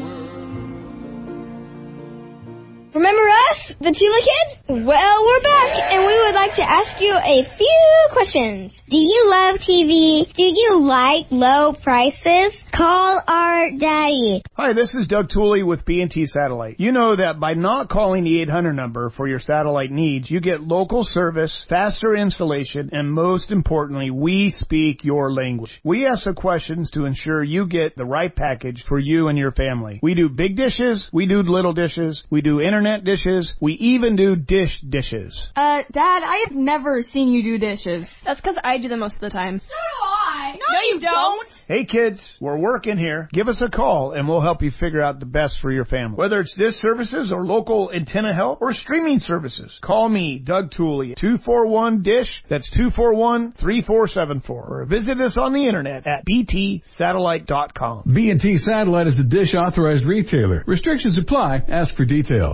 world. Remember us, the Tula Kids? Well, we're back, and we would like to ask you a few questions. Do you love TV? Do you like low prices? Call our daddy. Hi, this is Doug Tooley with B&T Satellite. You know that by not calling the 800 number for your satellite needs, you get local service, faster installation, and most importantly, we speak your language. We ask the questions to ensure you get the right package for you and your family. We do big dishes, we do little dishes, we do internet dishes, we even do dishes. Dad, I have never seen you do dishes. That's because I do them most of the time. So do I. No, you don't. Hey kids, we're working here. Give us a call and we'll help you figure out the best for your family. Whether it's dish services or local antenna help or streaming services, call me, Doug Tooley, 241-DISH. That's 241-3474. Or visit us on the internet at btsatellite.com. B&T Satellite is a Dish authorized retailer. Restrictions apply. Ask for details.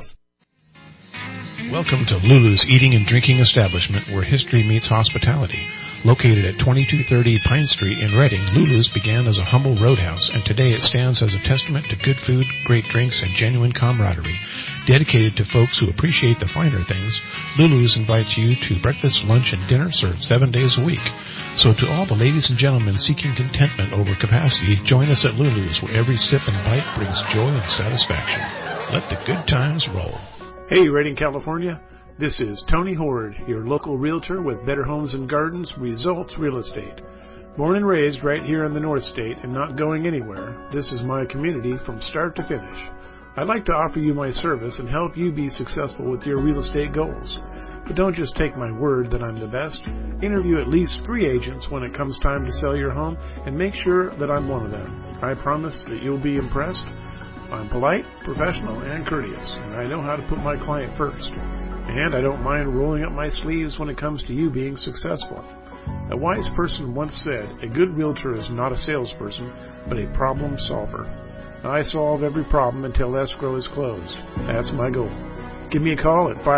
Welcome to Lulu's Eating and Drinking Establishment, where history meets hospitality. Located at 2230 Pine Street in Reading, Lulu's began as a humble roadhouse, and today it stands as a testament to good food, great drinks, and genuine camaraderie. Dedicated to folks who appreciate the finer things, Lulu's invites you to breakfast, lunch, and dinner served 7 days a week. So to all the ladies and gentlemen seeking contentment over capacity, join us at Lulu's, where every sip and bite brings joy and satisfaction. Let the good times roll. Hey, Redding, California. This is Tony Horde, your local realtor with Better Homes and Gardens Results Real Estate. Born and raised right here in the North State and not going anywhere, this is my community from start to finish. I'd like to offer you my service and help you be successful with your real estate goals. But don't just take my word that I'm the best. Interview at least 3 agents when it comes time to sell your home and make sure that I'm one of them. I promise that you'll be impressed. I'm polite, professional, and courteous, and I know how to put my client first. And I don't mind rolling up my sleeves when it comes to you being successful. A wise person once said, a good realtor is not a salesperson, but a problem solver. I solve every problem until escrow is closed. That's my goal. Give me a call at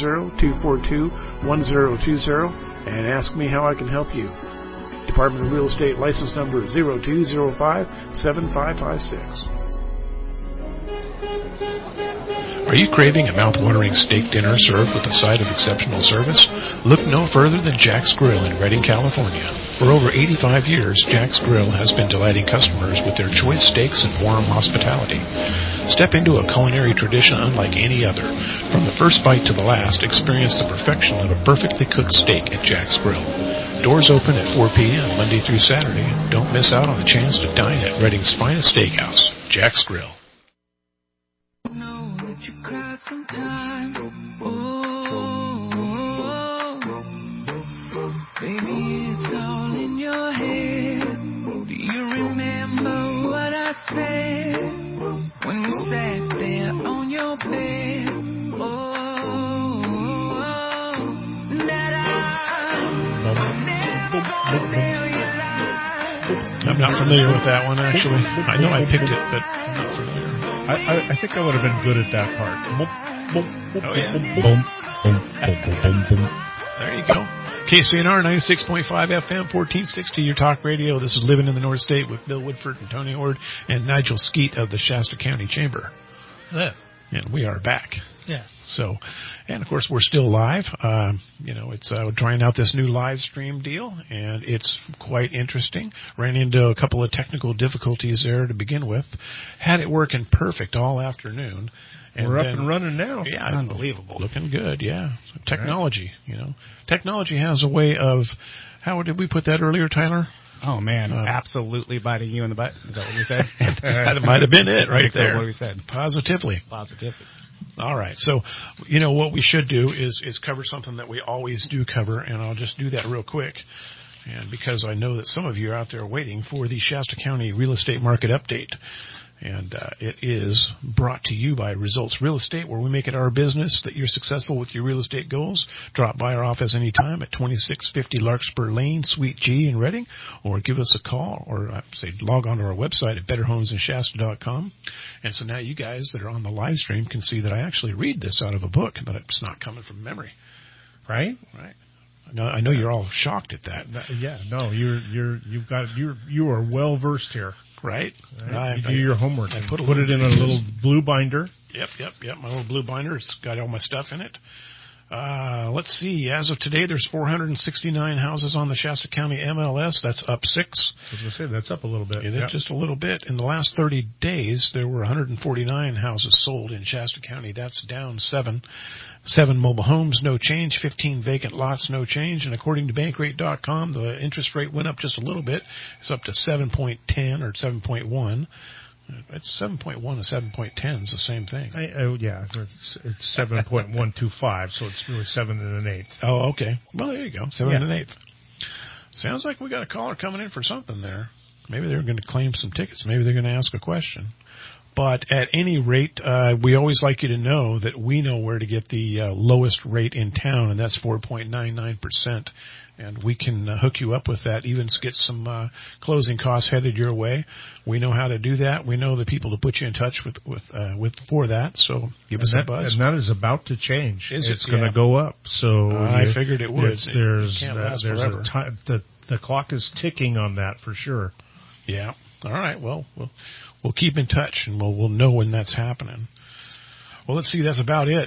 530-242-1020 and ask me how I can help you. Department of Real Estate license number 0205-7556. Are you craving a mouth-watering steak dinner served with a side of exceptional service? Look no further than Jack's Grill in Redding, California. For over 85 years, Jack's Grill has been delighting customers with their choice steaks and warm hospitality. Step into a culinary tradition unlike any other. From the first bite to the last, experience the perfection of a perfectly cooked steak at Jack's Grill. Doors open at 4 p.m. Monday through Saturday. Don't miss out on the chance to dine at Redding's finest steakhouse, Jack's Grill. Sometimes, baby, it's all in your head. Do you remember what I said when we sat there on your bed? That I'm never gonna tell you lies. I'm not familiar with that one, actually. I know I picked it, but I'm not familiar. I think I would have been good at that part. Oh, yeah. There you go. KCNR 96.5 FM, 1460, your talk radio. This is Living in the North State with Bill Woodford and Tony Horde and Nigel Skeet of the Shasta County Chamber. Hello. And we are back. Yeah. So, and of course, we're still live. It's we're trying out this new live stream deal, and it's quite interesting. Ran into a couple of technical difficulties there to begin with. Had it working perfect all afternoon. And we're up and running now. Yeah, unbelievable. Looking good, yeah. So technology, Technology has a way of, how did we put that earlier, Tyler? Oh, man, absolutely biting you in the butt. Is that what you said? That might have been it right there. What we said. Positively. All right. So, what we should do is cover something that we always do cover, and I'll just do that real quick. And because I know that some of you are out there waiting for the Shasta County real estate market update. And it is brought to you by Results Real Estate, where we make it our business that you're successful with your real estate goals. Drop by our office anytime at 2650 Larkspur Lane, Suite G in Reading, or give us a call, or log on to our website at betterhomesinshasta.com. And so now you guys that are on the live stream can see that I actually read this out of a book, but it's not coming from memory. Right. No, I know you're all shocked at that. Yeah, no, you are well versed here. Right. You do your homework. I put it in a little blue binder. Yep. My little blue binder. It's got all my stuff in it. Let's see. As of today, there's 469 houses on the Shasta County MLS. That's up 6. I was going to say, that's up a little bit. Just a little bit. In the last 30 days, there were 149 houses sold in Shasta County. That's down 7. 7 mobile homes, no change. 15 vacant lots, no change. And according to Bankrate.com, the interest rate went up just a little bit. It's up to 7.10 or 7.1. It's 7.1 and 7.10 is the same thing. It's 7.125, so it's really 7 1/8. Oh, okay. Well, there you go, 7 1/8. Sounds like we got a caller coming in for something there. Maybe they're going to claim some tickets. Maybe they're going to ask a question. But at any rate, we always like you to know that we know where to get the lowest rate in town, and that's 4.99%. And we can hook you up with that, even get some closing costs headed your way. We know how to do that. We know the people to put you in touch with for that. So give us a buzz. And that is about to change. It's going to go up. So I figured it would. The clock is ticking on that for sure. Yeah. All right. Well, we'll keep in touch, and we'll know when that's happening. Well, let's see. That's about it.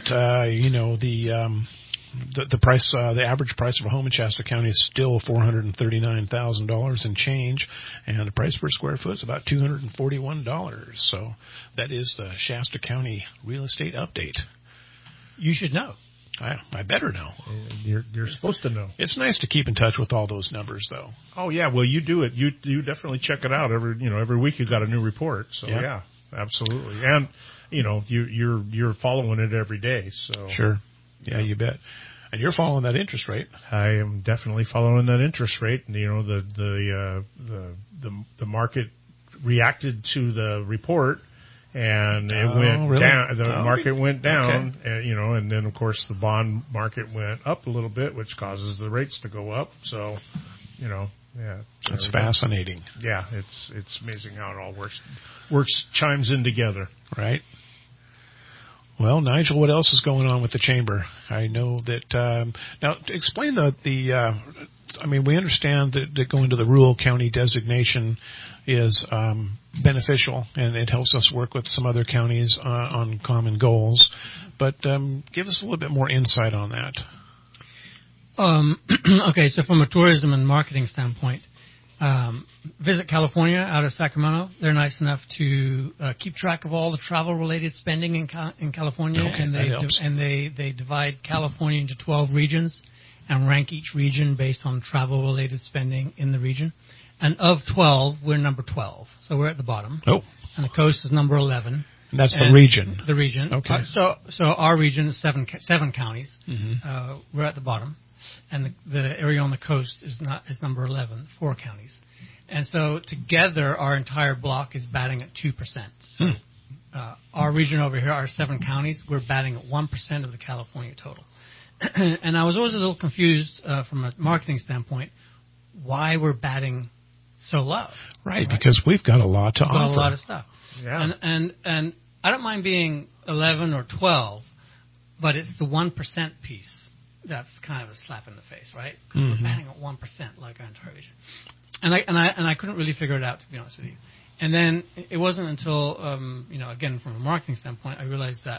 The price, the average price of a home in Shasta County is still $439,000 and change, and the price per square foot is about $241. So that is the Shasta County real estate update. You should know. I better know. You're supposed to know. It's nice to keep in touch with all those numbers, though. Oh yeah, well you do it. You definitely check it out every week. You got a new report. So yeah, absolutely. And you're following it every day. So sure. Yeah, you bet. And you're following that interest rate. I am definitely following that interest rate. And, the market reacted to the report, and it went down. The market went down, okay. And then of course the bond market went up a little bit, which causes the rates to go up. So, yeah, it's fascinating. Yeah, it's amazing how it all works, chimes in together, right? Well, Nigel, what else is going on with the chamber? I know that now to explain we understand that going to the rural county designation is beneficial, and it helps us work with some other counties on common goals. But give us a little bit more insight on that. Okay, so from a tourism and marketing standpoint, Visit California out of Sacramento. They're nice enough to keep track of all the travel-related spending in California, and they divide California into 12 regions and rank each region based on travel-related spending in the region. And of 12, we're number 12, so we're at the bottom. Oh, and the coast is number 11. And that's the region. The region. Okay. So our region is seven counties. Mm-hmm. We're at the bottom. And the area on the coast is number 11, 4 counties. And so together, our entire block is batting at 2%. So our region over here, our 7 counties, we're batting at 1% of the California total. And I was always a little confused from a marketing standpoint why we're batting so low. Right, because we've got a lot to offer. Got a lot of stuff. Yeah. And I don't mind being 11 or 12, but it's the 1% piece that's kind of a slap in the face, right? Because we're batting at 1% like our entire region. And I couldn't really figure it out, to be honest with you. And then it wasn't until, again, from a marketing standpoint, I realized that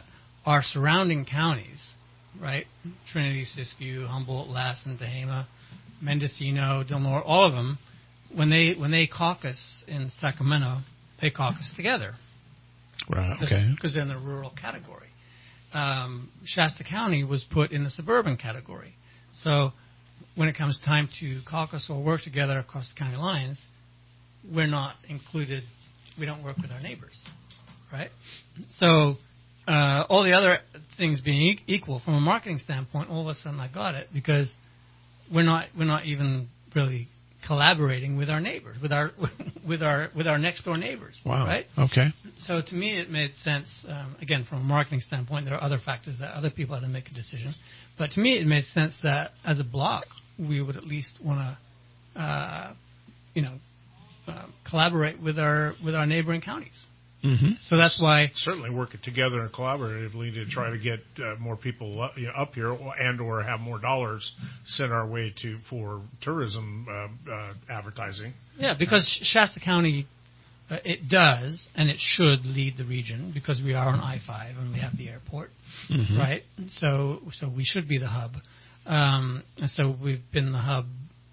our surrounding counties, right? Trinity, Siskiyou, Humboldt, Lassen, Tehama, Mendocino, Del Norte, all of them, when they caucus in Sacramento, they caucus together. Right. Okay. Because they're in the rural category. Shasta County was put in the suburban category. So when it comes time to caucus or work together across the county lines, we're not included. We don't work with our neighbors, right? So all the other things being equal, from a marketing standpoint, all of a sudden I got it, because we're not even really collaborating with our neighbors, with our next door neighbors. Wow. Right? Okay. So to me, it made sense. Again, from a marketing standpoint, there are other factors that other people had to make a decision. But to me, it made sense that as a block, we would at least want to, collaborate with our neighboring counties. Mm-hmm. So that's why certainly working together and collaboratively to try to get more people up here, and or have more dollars sent our way for tourism advertising. Yeah, because Shasta County, it does and it should lead the region, because we are on I-5 and we have the airport, right? So we should be the hub. And so we've been the hub,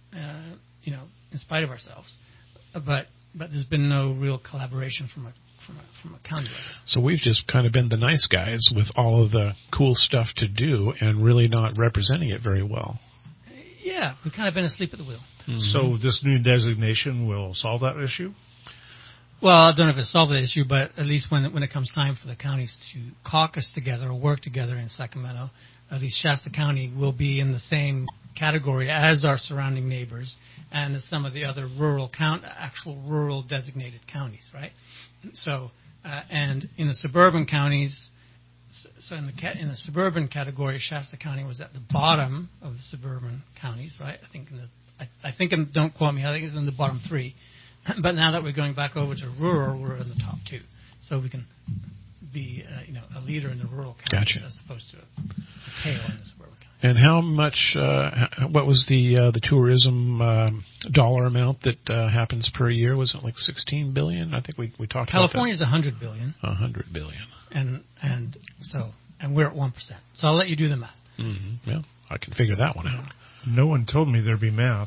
in spite of ourselves. But there's been no real collaboration from a county level. So we've just kind of been the nice guys with all of the cool stuff to do and really not representing it very well. Yeah, we've kind of been asleep at the wheel. Mm-hmm. So this new designation will solve that issue? Well, I don't know if it solved the issue, but at least when it comes time for the counties to caucus together or work together in Sacramento, at least Shasta County will be in the same category as our surrounding neighbors and as some of the other actual rural designated counties, right? So, and in the suburban counties, so in the suburban category, Shasta County was at the bottom of the suburban counties, right? I think, don't quote me, I think it's in the bottom 3. But now that we're going back over to rural, we're in the top 2. So we can be, a leader in the rural counties as opposed to a tail in the suburban counties. And how much? What was the tourism dollar amount that happens per year? Was it like $16 billion? I think we talked. California's $100 billion. $100 billion. And we're at 1%. So I'll let you do the math. Mm-hmm. Well, I can figure that one out. No one told me there'd be math.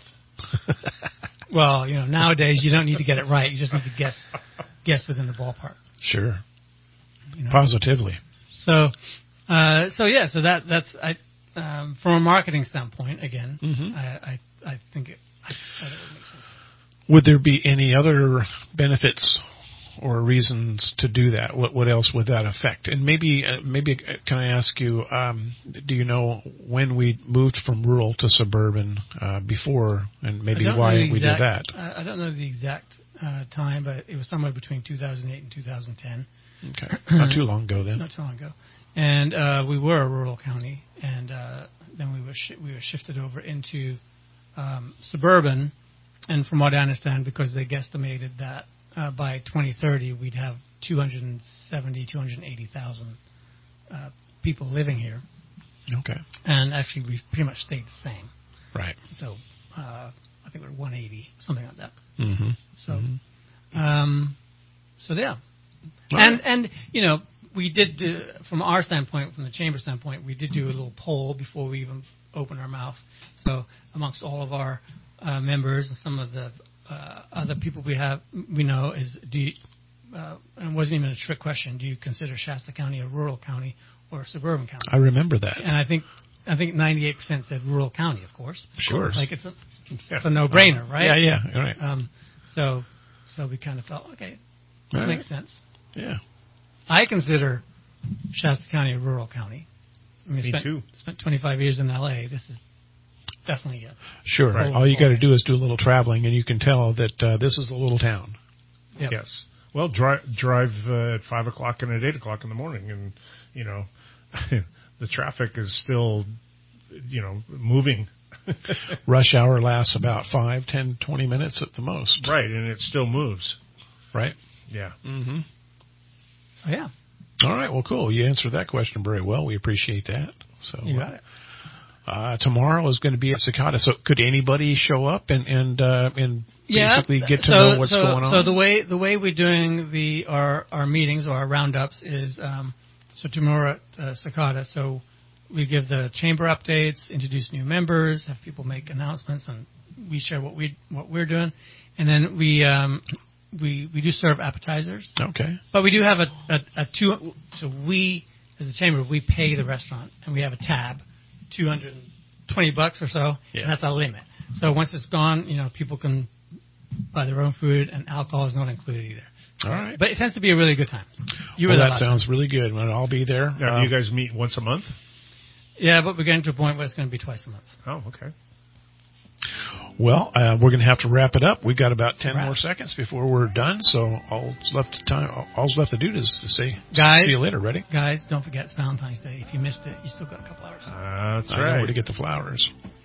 Well, nowadays you don't need to get it right. You just need to guess within the ballpark. Sure. Positively. So that's from a marketing standpoint. Again, I think it would make sense. Would there be any other benefits or reasons to do that? What else would that affect? And maybe can I ask you? Do you know when we moved from rural to suburban before, and maybe why we did that? I don't know the exact time, but it was somewhere between 2008 and 2010. Okay, not too long ago then. Not too long ago, and we were a rural county, and then we were shifted over into suburban. And from what I understand, because they guesstimated that by 2030 we'd have 280,000 people living here. Okay. And actually, we pretty much stayed the same. Right. So I think we're 180, something like that. Mm-hmm. So yeah. And we did do, from our standpoint, from the chamber standpoint, we did do a little poll before we even opened our mouth. So amongst all of our members and some of the other people we know is, and it wasn't even a trick question, do you consider Shasta County a rural county or a suburban county? I remember that. And I think 98% said rural county, of course. Sure. Like it's a no-brainer, right? Yeah, right. So we kind of felt, okay, that makes sense. Yeah. I consider Shasta County a rural county. Me too. Spent 25 years in L.A. This is definitely it. Sure. Right. All you got to do is do a little traveling, and you can tell that this is a little town. Yep. Yes. Well, drive at 5 o'clock and at 8 o'clock in the morning, and the traffic is still, moving. Rush hour lasts about 5, 10, 20 minutes at the most. Right, and it still moves. Right. Yeah. Mm-hmm. So yeah. All right. Well, cool. You answered that question very well. We appreciate that. So you got it. Tomorrow is going to be at Cicada. So could anybody show up and basically get to know what's going on? So the way we're doing our meetings or our roundups is So tomorrow at Cicada. So we give the chamber updates, introduce new members, have people make announcements, and we share what we're doing. And then we do serve appetizers. Okay. But we do have so we, as a chamber, we pay the restaurant, and we have a tab, $220 or so, and that's our limit. So once it's gone, people can buy their own food, and alcohol is not included either. All right. But it tends to be a really good time. That sounds really good. I'll be there. Now, do you guys meet once a month? Yeah, but we're getting to a point where it's going to be twice a month. Oh, okay. Well, we're going to have to wrap it up. We've got about 10 more seconds before we're done, so all's left to do is to say, guys, see you later. Ready? Guys, don't forget it's Valentine's Day. If you missed it, you still got a couple hours. That's right. I know where to get the flowers.